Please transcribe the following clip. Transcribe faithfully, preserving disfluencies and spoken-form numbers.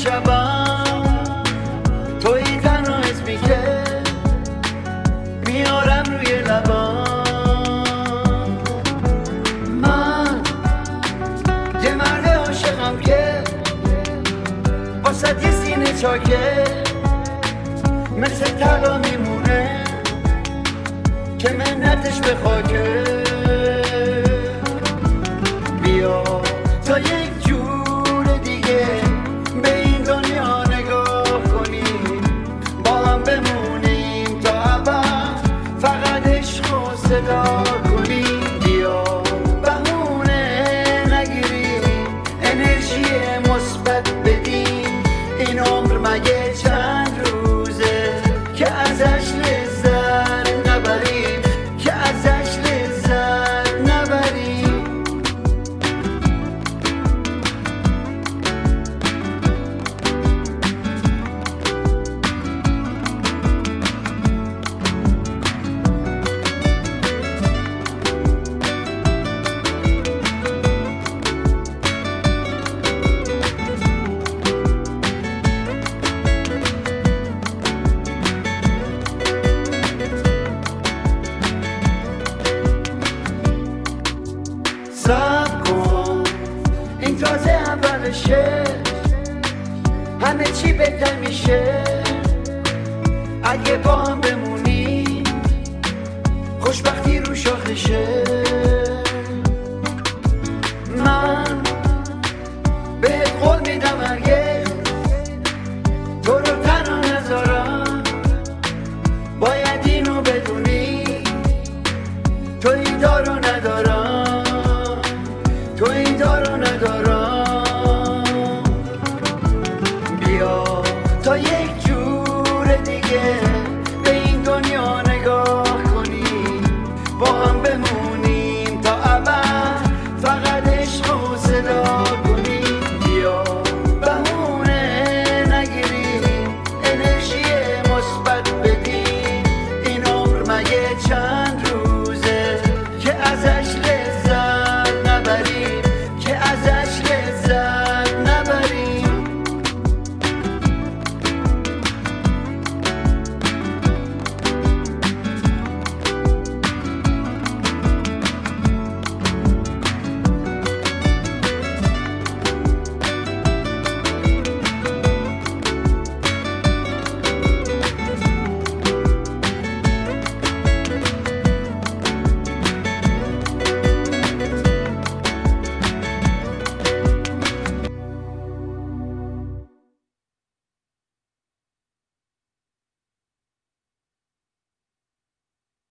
شبم توی تنها اسمی که میارم روی لبم. من یه مرد عاشقم که واسه یه سینه چاکه مثل طلا میمونه که منتش به خاکه. بیا تا یک جور دیگه به این دنیا نگاه کنیم، با هم بمونیم تا ابد فقط عشق و صدا کنیم. بیا بهونه نگیریم، انرژی مثبت بدیم. این عمر مگه چند روزه که ازش لذت نبریم، که ازش لذت نبریم. صبر کن این تازه اولشه، همه چی بهتر میشه اگه